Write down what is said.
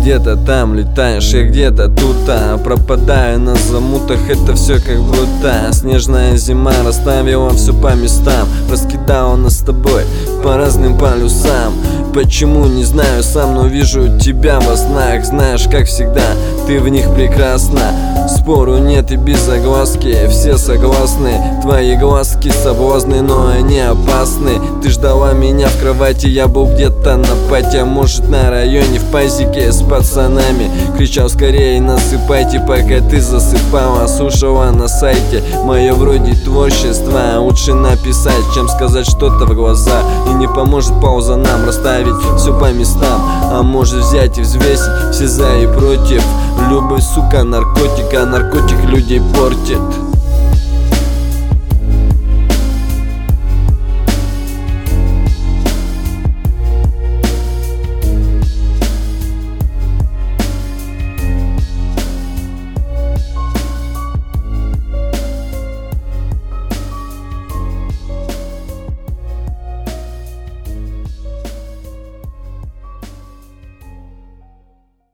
где-то там летаешь, я где-то тут, пропадаю на замутах, это все как будто снежная зима расставила все по местам, раскидала нас с тобой по разным полюсам. Почему, не знаю сам, но вижу тебя во снах. Знаешь, как всегда, ты в них прекрасна. Спору нет и без огласки, все согласны. Твои глазки соблазны, но они опасны. Ты ждала меня в кровати, я был где-то на пати, а может на районе в пазике с пацанами. Кричал скорее насыпайте, пока ты засыпала. Слушала на сайте мое вроде творчество. Лучше написать, чем сказать что-то в глаза. И не поможет пауза нам расставить все по местам. А может взять и взвесить все за и против. Любовь, сука, наркотик, а наркотик людей портит.